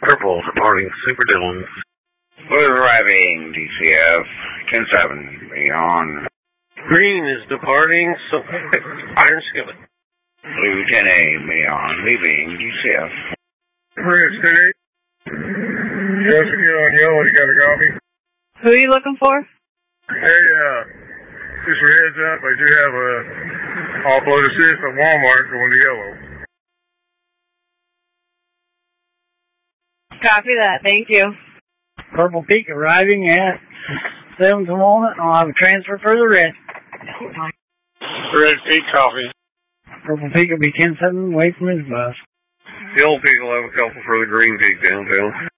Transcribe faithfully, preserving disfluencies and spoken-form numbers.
Purple departing Super Dillon. We're arriving, D C F. ten seven, beyond. Green is departing so Iron Skillet. Blue ten A, beyond, leaving, D C F. Red State. Jessica on yellow, you got a copy? Who are you looking for? Hey, uh, just for heads up, I do have a offload assist at Walmart going to yellow. Copy that, thank you. Purple Peak arriving at seventh moment, and I'll have a transfer for the red. Red Peak copy. Purple Peak will be ten seven away from his bus. The old Peak will have a couple for the Green Peak downtown.